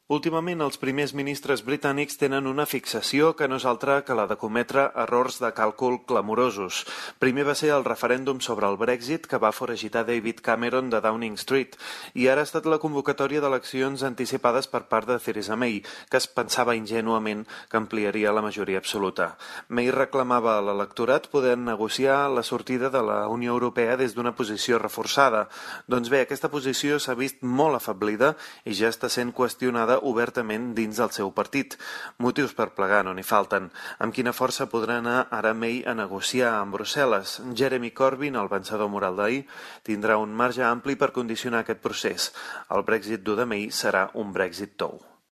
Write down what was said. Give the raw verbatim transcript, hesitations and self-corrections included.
Últimament, els primers ministres britànics tenen una fixació que no és altra que la de cometre errors de càlcul clamorosos. Primer va ser el referèndum sobre el Brexit, que va foragitar David Cameron de Downing Street, i ara ha estat la convocatòria d'eleccions anticipades per part de Theresa May, que es pensava ingenuament que ampliaria la majoria absoluta. May reclamava a l'electorat poder negociar la sortida de la Unió Europea des d'una posició reforçada. Doncs bé, aquesta posició s'ha vist molt afablida i ja està sent qüestionada obertament dins del seu partit. Motius per plegar no n'hi falten. Amb quina força podrà anar ara May a negociar amb Brussel·les? Jeremy Corbyn, el vencedor moral d'ahir, tindrà un marge ampli per condicionar aquest procés. El Brexit dur de May serà un Brexit tou.